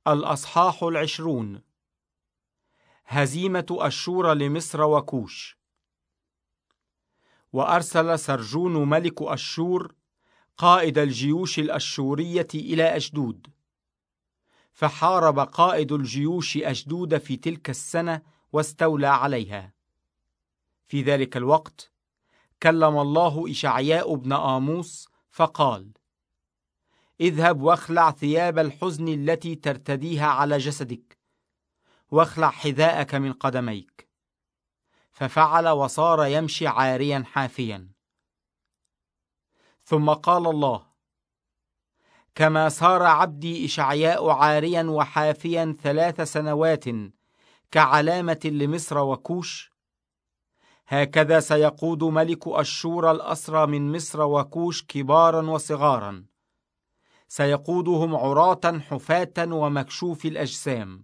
الأصحاح 20. هزيمة أشور لمصر وكوش. وأرسل سرجون ملك أشور قائد الجيوش الأشورية إلى أشدود، فحارب قائد الجيوش أشدود في تلك السنة واستولى عليها. في ذلك الوقت كلم الله إشعياء بن آموس فقال: اذهب واخلع ثياب الحزن التي ترتديها على جسدك، واخلع حذاءك من قدميك. ففعل وصار يمشي عاريا حافيا. ثم قال الله: كما صار عبدي إشعياء عاريا وحافيا 3 سنوات كعلامة لمصر وكوش، هكذا سيقود ملك أشور الأسرى من مصر وكوش كبارا وصغارا، سيقودهم عراة حفاة ومكشوف الأجسام.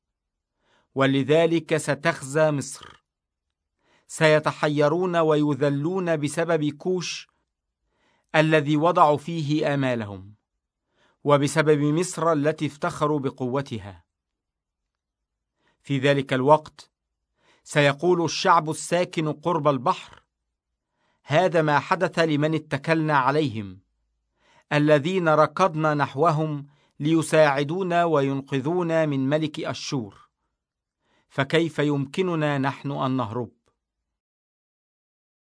ولذلك ستخزى مصر، سيتحيرون ويذلون بسبب كوش الذي وضعوا فيه آمالهم، وبسبب مصر التي افتخروا بقوتها. في ذلك الوقت سيقول الشعب الساكن قرب البحر: هذا ما حدث لمن اتكلنا عليهم، الذين ركضنا نحوهم ليساعدونا وينقذونا من ملك أشور، فكيف يمكننا نحن أن نهرب؟